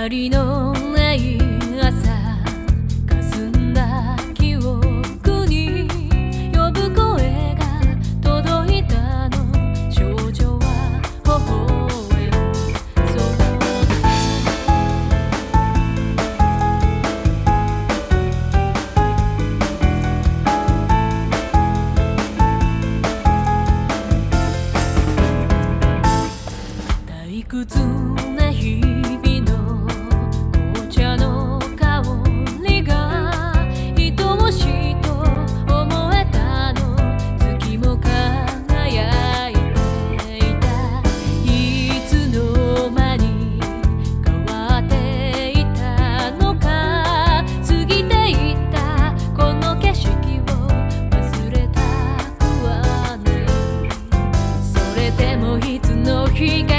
りのない朝、霞んだ記憶に呼ぶ声が届いたの。少女は微笑む。退屈な日々の紅茶の香りが愛しいと思えたの。月も輝いていた。いつの間に変わっていたのか。過ぎていったこの景色を忘れたくはない。それでもいつの日か